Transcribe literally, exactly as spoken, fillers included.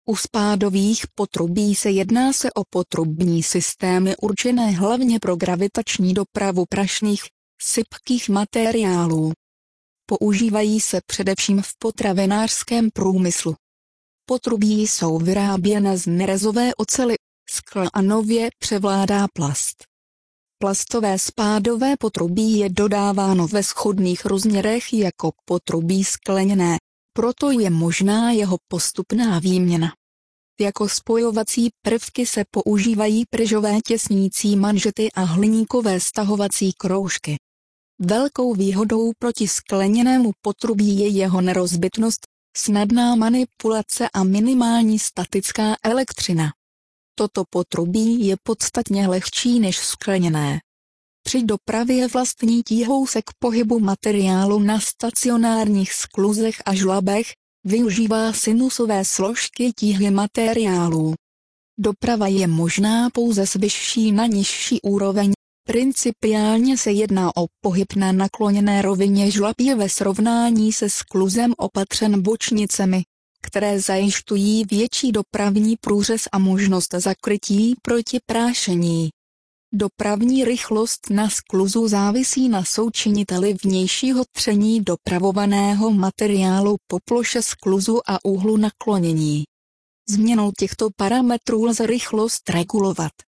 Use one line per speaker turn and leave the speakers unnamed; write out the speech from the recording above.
U spádových potrubí se jedná se o potrubní systémy určené hlavně pro gravitační dopravu prašných, sypkých materiálů. Používají se především v potravinářském průmyslu. Potrubí jsou vyráběna z nerezové oceli, skla a nově převládá plast. Plastové spádové potrubí je dodáváno ve shodných rozměrech jako potrubí skleněné, proto je možná jeho postupná výměna. Jako spojovací prvky se používají pryžové těsnící manžety a hliníkové stahovací kroužky. Velkou výhodou proti skleněnému potrubí je jeho nerozbitnost, snadná manipulace a minimální statická elektřina. Toto potrubí je podstatně lehčí než skleněné. Při dopravě vlastní tíhou se k pohybu materiálu na stacionárních skluzech a žlabech, využívá sinusové složky tíhy materiálů. Doprava je možná pouze z vyšší na nižší úroveň, principiálně se jedná o pohyb na nakloněné rovině žlab je ve srovnání se skluzem opatřen bočnicemi, které zajišťují větší dopravní průřez a možnost zakrytí proti prášení. Dopravní rychlost na skluzu závisí na součiniteli vnějšího tření dopravovaného materiálu po ploše skluzu a úhlu naklonění. Změnou těchto parametrů lze rychlost regulovat.